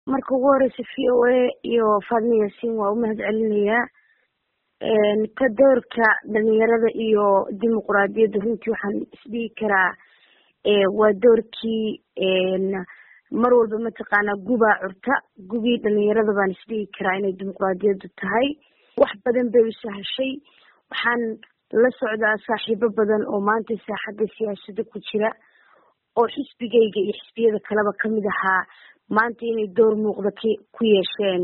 marka ugu horeysa VOA iyo Fadmi Yaasiin waa u mahadcelinayaa ka doorka dhalinyarada iyo dimuqraadiyadda runtii waxaan isdhihi karaa waa doorkii mar walba mataqaanaa gubaa curta gubii dhalinyarada baan isdhihi karaa inay dimuqraadiyaddu tahay wax badan bay u sahashay waxaan la socdaa saaxiibo badan oo maanta saaxadda siyaasadda ku jira oo xisbigayga iyo xisbiyada kaleba kamid ahaa maanta inay door muuqda ku yeesheen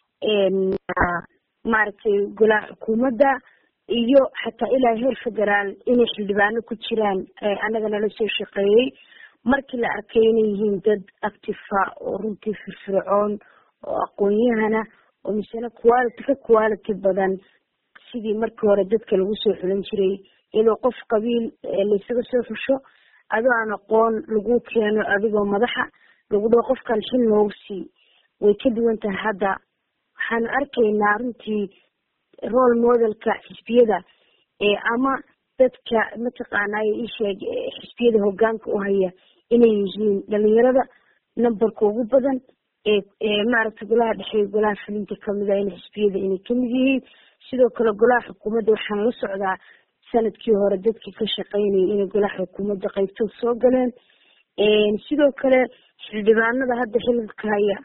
maaragtay golaha xukuumadda iyo xataa ilaa heer federaal inay xildhibaano ku jiraan annaga nala soo shaqeeyey markii la arkay inay yihiin dad actifa oo runtii firfircoon oo aqoon-yahana oo misena quality badan sidii markii hore dadka lagu soo xulan jiray iyadoo qof qabiil laysaga soo xusho adoo aan aqoon lagu keeno adigoo madaxa lagu dhaho qofkan xil noogu sii way ka duwan tahay hadda waxaan arkaynaa runtii role modelka xisbiyada ama dadka mataqaanaa isheeg xisbiyada hogaanka u haya inay yihiin dhalinyarada numberka ugu badan maaragtay golaha dhexe golaha fulinta kamid ah in xisbiyada inay kamid yihiin sidoo kale golaha xukuumadda waxaan la socdaa sanadkii hore dadkii ka shaqeynayay inay golaha xukuumadda qaybtood soo galeen sidoo kale xildhibaanada hadda xilka haya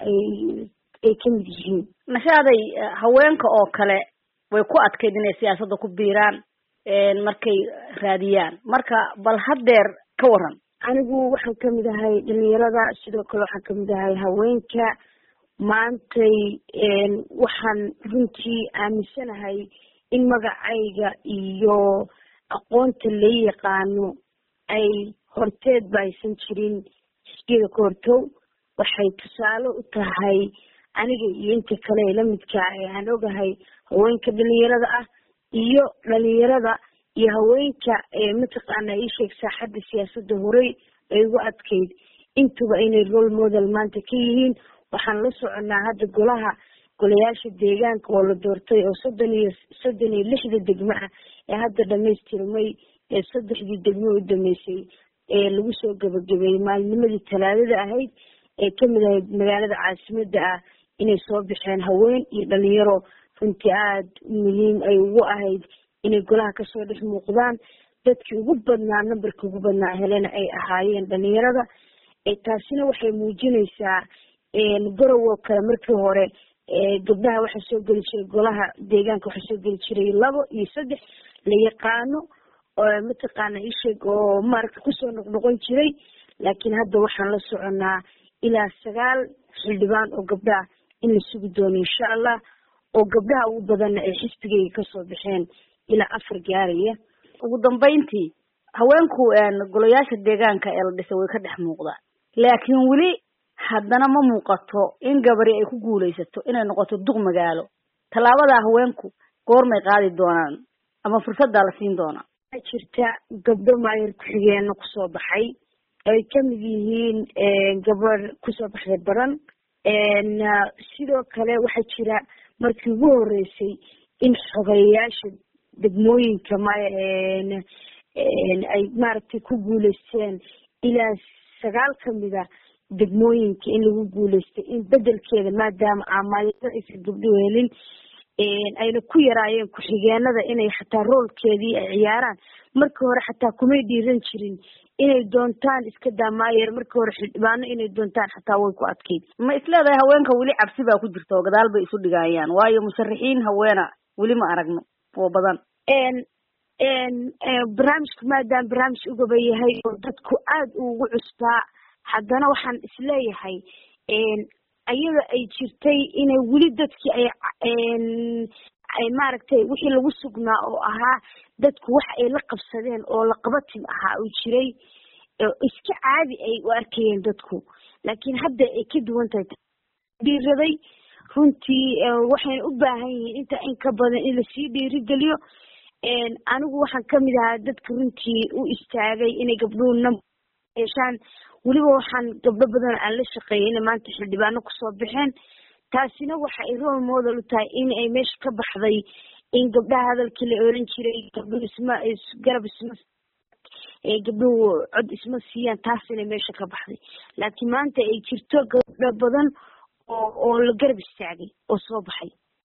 ay kamid yihiin nashaaday haweenka oo kale way ku adkayd inay siyaasadda ku biiraan markay raadiyaan marka bal haddeer ka waran anigu waxaan kamid ahay dhalinyarada sidoo kale waxaan kamid ahay haweenka maantay waxaan runtii aaminsanahay in magacayga iyo aqoonta la yaqaano ay horteed ba aysan jirin xisbiyada ka hortow waxay tusaale u tahay aniga iyo inta kale ee lamidka aan ogahay haweenka dhalinyarada ah iyo dhalinyarada iyo haweenka mataqaanaa isheeg saaxadda siyaasadda horey ay ugu adkayd intuba inay role model maanta ka yihiin waxaan la soconaa hadda golayaasha deegaanka oo la doortay oo soddon iyo lixda degmo ah ee hadda dhamaystirmay ee 3 degmo u dhameysay ee lagu soo gabagabeeyey maalinimadii talaadada ahayd ee kamid ahayd magaalada caasimadda ah inay soo bixeen haween iyo dhalinyaro runtii aada muhiim ay ugu ahayd inay golaha kasoo dhex muuqdaan dadkii ugu badnaa numberkii ugu badnaa helena ay ahaayeen dhalinyarada taasina waxay muujinaysaa gorow oo kale markii hore gabdhaha waxaa soo geli jiray golaha deegaanka waxaa soo geli jiray 2 iyo 3 la yaqaano oo mataqaana isheeg oo marka kusoo noqnoqon jiray laakiin hadda waxaan la soconaa ilaa 9 xildhibaan oo gabdhaha in la sugi doono insha allah oo gabdhaha ugu badanna ay xisbigayga kasoo baxeen ilaa 4 gaaraya ugu dambeyntii haweenku golayaasha deegaanka ee la dhisay way ka dhex muuqdaan laakiin weli haddana ma muuqato in gabari ay ku guulaysato inay noqoto duq magaalo tallaabada haweenku goormay qaadi doonaan ama fursadda la siin doonaa jirta gabdho maayar ku-xigeenno kusoo baxay ay kamid yihiin gabar kusoo baxday baran sidoo kale waxaa jira markii ugu horeysay in xogeyaasha degmooyinka ay maaragtay ku guuleysteen ilaa 9 kamida degmooyinka in lagu guuleystay in bedelkeeda maadaama aamaayada aysan gabdhuhu helin ayna ku yaraayeen ku-xigeenada inay xataa roolkeedii ay ciyaaraan markii hore xataa kumay dhiiran jirin inay doontaan iska daamaayeer markii hore xildhibaano inay doontaan xataa way ku adkayd ma isleedahay haweenka weli cabsi baa ku jirta oo gadaal bay isu dhigayaan waayo musharaxiin haweena weli ma aragno oo badan barnaamijku maadaama barnaamij ugaba yahay oo dadku aada ugu cusbaa haddana waxaan isleeyahay ayada ay jirtay inay weli dadkii ay maaragtay wixii lagu sugnaa oo ahaa dadku wax ay la qabsadeen oo la qabatim ahaa uu jiray iska caadi ay u arkayeen dadku laakiin hadda ay ka duwan tahay dhiiraday runtii waxayna u baahan yihiin inta in ka badan in lasii dhiirigeliyo anigu waxaan kamid ahaa dadka runtii u istaagay inay gabdhuhu yeeshaan weliba waxaan gabdho badan aan la shaqeeyay inay maanta xildhibaano kusoo baxeen taasina waxa ay role model u tahay in ay meesha ka baxday in gabdhaha hadalkii la oran jiray gabdhuhu gabdhuhu cod isma siiyaan taas inay meesha ka baxday laakiin maanta ay jirto gabdho badan oo la garab istaagay oo soo baxay